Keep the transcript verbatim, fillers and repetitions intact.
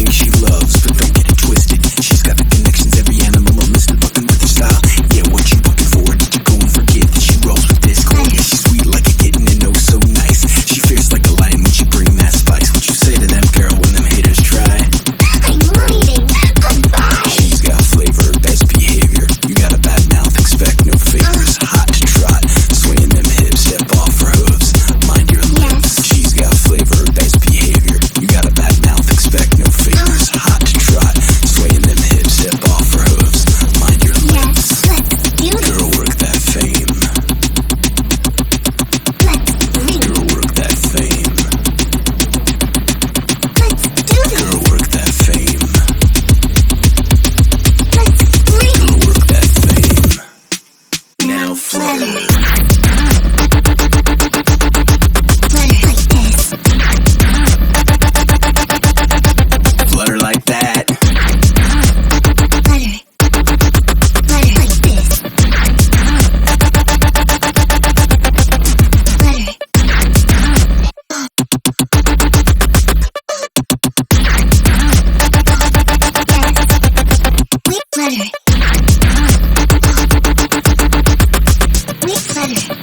things she loves, but don't get it twisted. She's got the connections, every animal on Mister Bucking with her style. Yeah, what you looking for? Did you go and forget that she rolls with this cool? Yeah, she's sweet like a kitten and oh so nice. She fierce like a lion when she bring that spice. What you say to them, girl, when them haters try? I'm leaving. Goodbye. She's got flavor, best behavior. You got a bad mouth, expect no favors. Hot to trot, swinging them hips, step off her hooves. Mind your lips. She's got flavor, best behavior. You got a bad mouth, expect no favors. Hot to trot, swaying them hips, step off her hooves. Mind your lips. Girl, work that fame. Girl, work that fame. Girl, work that fame. Girl, work that fame. Now flutter. Flutter like that. Flutter.